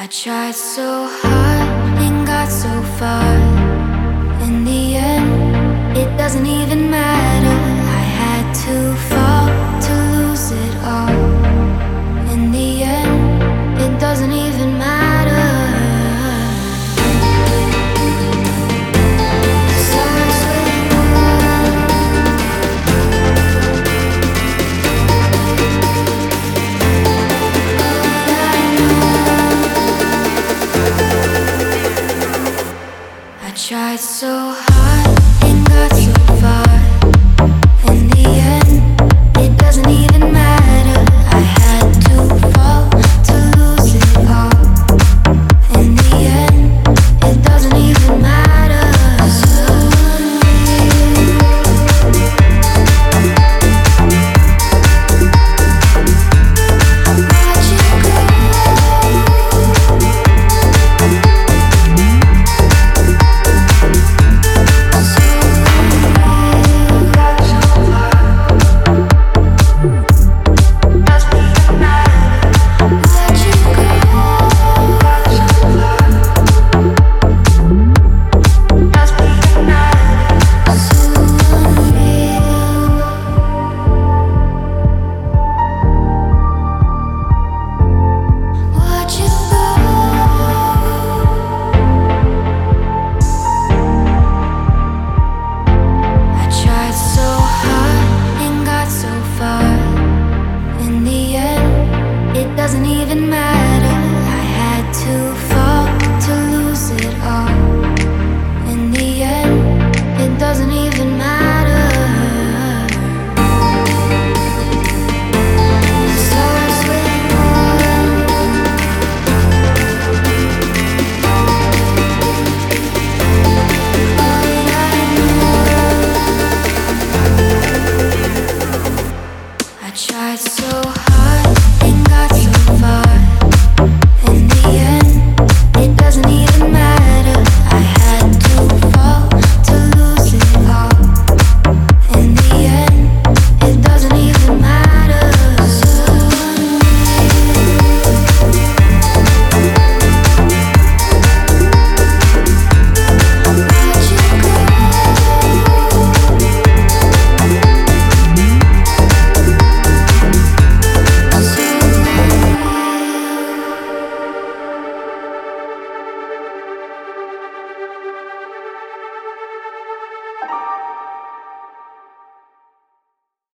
I tried so hard and got so far. In the end, it doesn't even matter. I had to fall to lose it all. In the end, it doesn't even matter. 'Cause I swear I tried so